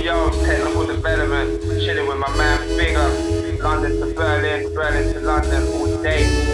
yo, technical development, chilling with my man Bigger, London to Berlin, Berlin to London all day.